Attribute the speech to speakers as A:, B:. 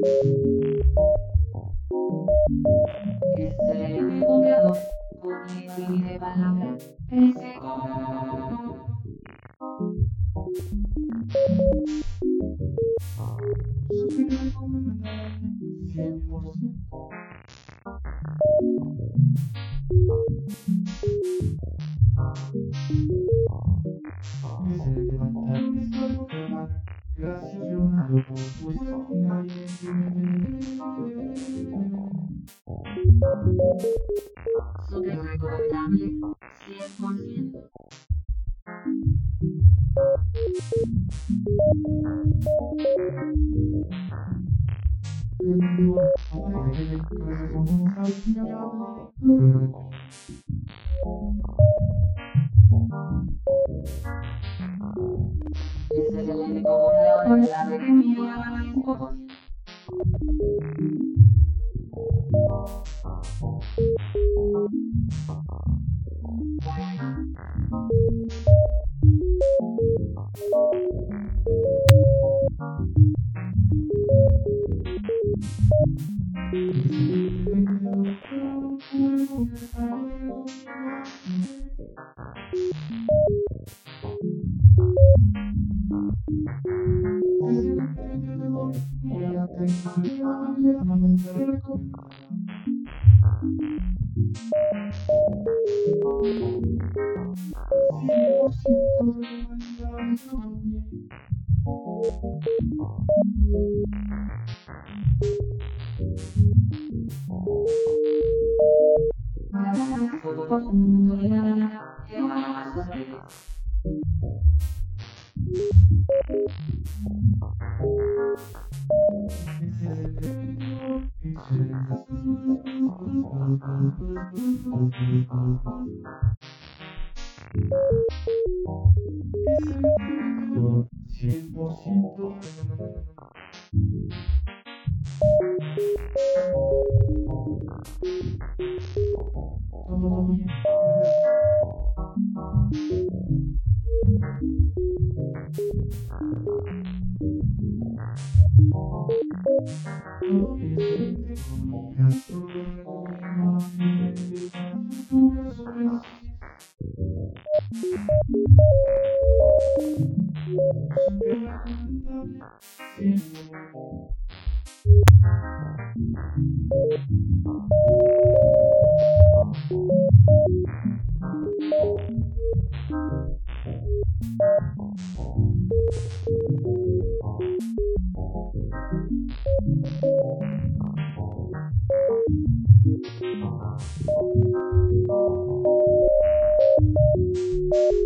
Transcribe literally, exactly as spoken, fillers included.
A: Excelente copiador, combinación de palabras, ese cien por ciento. Desde levantarme solo clamar, gracias Leonardo por tu extraordinaria súper recomendable, cien por ciento. Excelente como la hora de mi amigo. cien por ciento. Todo bien. Thank you.